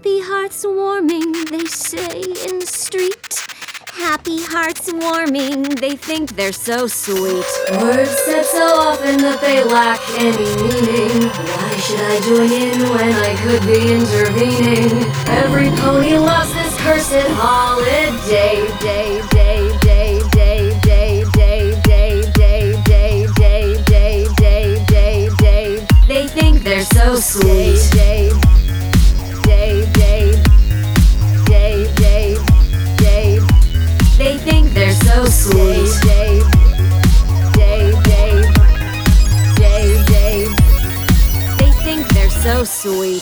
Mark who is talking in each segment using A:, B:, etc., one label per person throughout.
A: Happy hearts warming, they say in the street. Happy hearts warming, they think they're so sweet.
B: Words said so often that they lack any meaning. Why should I join in when I could be intervening? Every pony loves this cursed holiday. Day, day, day, day, day, day, day, day, day, day, day, day, day, day. They think they're so sweet. Day, day, day, day, day, day. They think they're so sweet. Day, day, day, day, day.
A: They think they're so sweet.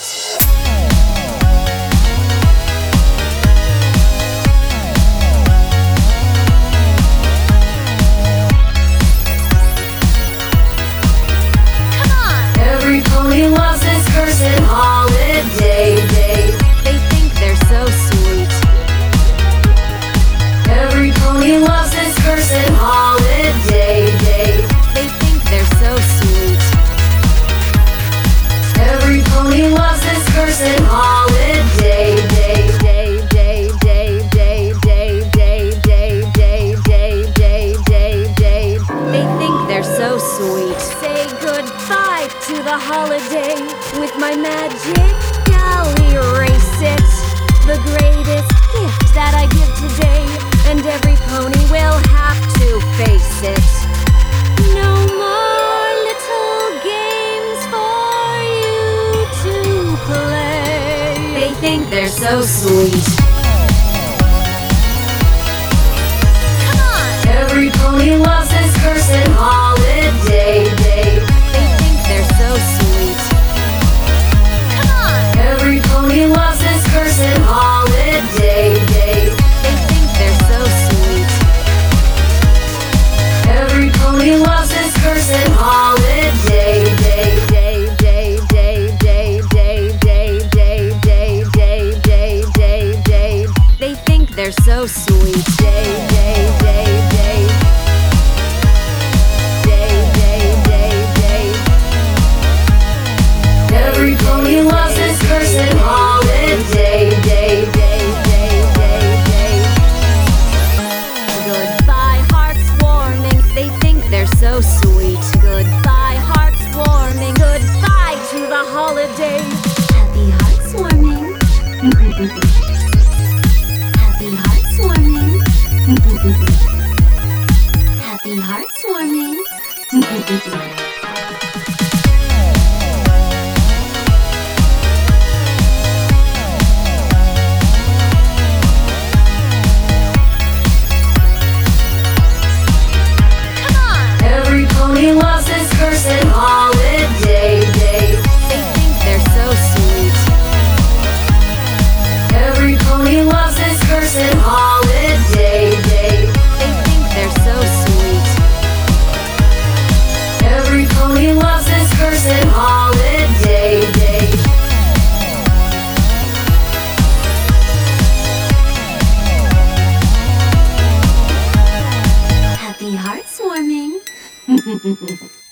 B: Every pony loves this cursed holiday.
A: They think they're so sweet.
B: Every pony loves this cursed holiday.
A: They think they're so sweet.
B: Every pony loves this cursed holiday.
A: Day, day, day, day, day, day, day, day, day, day, day, day, day. They think they're so sweet. Say goodbye to the holiday with my magic. I'll erase it. The greatest gift that I give today, and every pony will have to face it. No more little games for you to play.
B: They think they're so sweet. Every pony loves this cursed holiday.
A: They think they're so sweet.
B: Every pony loves this cursed holiday.
A: They think they're so sweet.
B: Every pony loves this cursed holiday.
A: Day, day, day, day, day, day, day, day, day, day, day, day, day. They think they're so sweet. Day, day, day, day. Day, day, day, day.
B: Every pony loves this cursed holiday.
A: Day, day, day, day, day. Goodbye, hearts warming. They think they're so sweet. Goodbye, hearts warming. Goodbye to the holiday. Happy hearts warming. Happy hearts warming. Happy hearts warming.
B: Every pony loves this cursed holiday.
A: They think they're so sweet.
B: Every pony loves this cursed holiday.
A: They think they're so sweet.
B: Every pony loves this cursed holiday.
A: Happy hearts warming.